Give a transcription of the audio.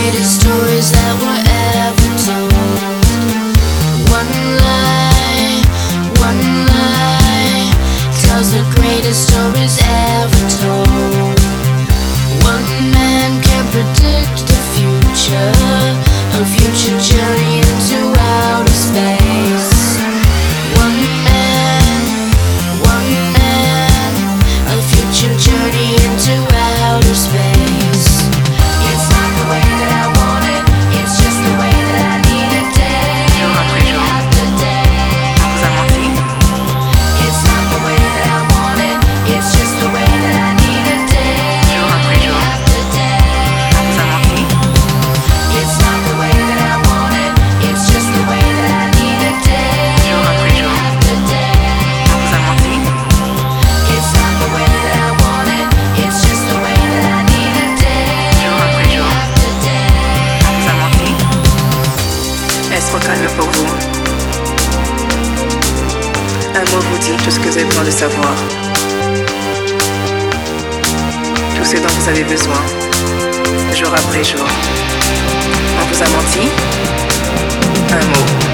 greatest stories that were ever told. One lie tells the greatest stories ever told. One man can predict the future, a future journey into outer space. One man, a future journey into outer space. It's not the way that I want it, it's just the way that I need it day after day. On vous a menti? It's not the way that I want it, it's just the way that I need it day Jour après jour. after day. On vous a menti? It's not the way that I want it, it's just the way that I need it day Jour après jour. after day. On vous a menti? It's not the way that I want it, it's just the way that I need it day Jour après jour. after day. On vous a menti? Est-ce trop calme pour vous? Un mot vous dit tout ce que vous avez besoin de savoir. Tout ce dont vous avez besoin, jour après jour. On vous a menti? Un mot.